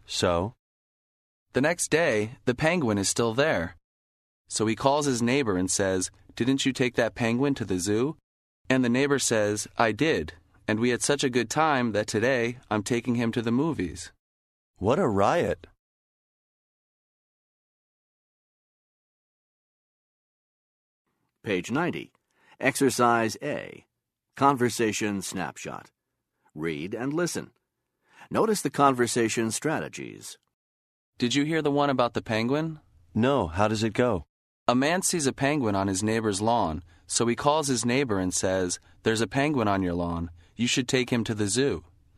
So? The next day, the penguin is still there. So he calls his neighbor and says, "Didn't you take that penguin to the zoo?" And the neighbor says, "I did, and we had such a good time that today I'm taking him to the movies." What a riot! Page 90. Exercise A. Conversation Snapshot. Read and listen. Notice the conversation strategies. Did you hear the one about the penguin? No, how does it go? A man sees a penguin on his neighbor's lawn, so he calls his neighbor and says, "There's a penguin on your lawn. You should take him to the zoo."